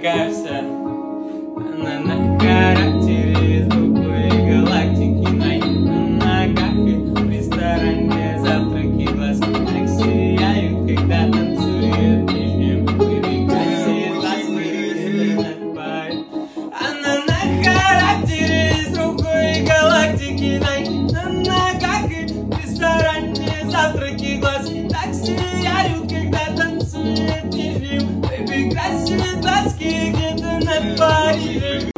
такая вся. Она на характере из другой галактики. На ногах и в ресторане завтраки, глазки так сияют, когда танцует в нижнем. Прибегайся, глазки над парень. Она на характере из другой галактики. На ногах и в ресторане завтраки, глазки так сияют, когда танцует в нижнем. Baby, красивые глазки где-то над Парижем.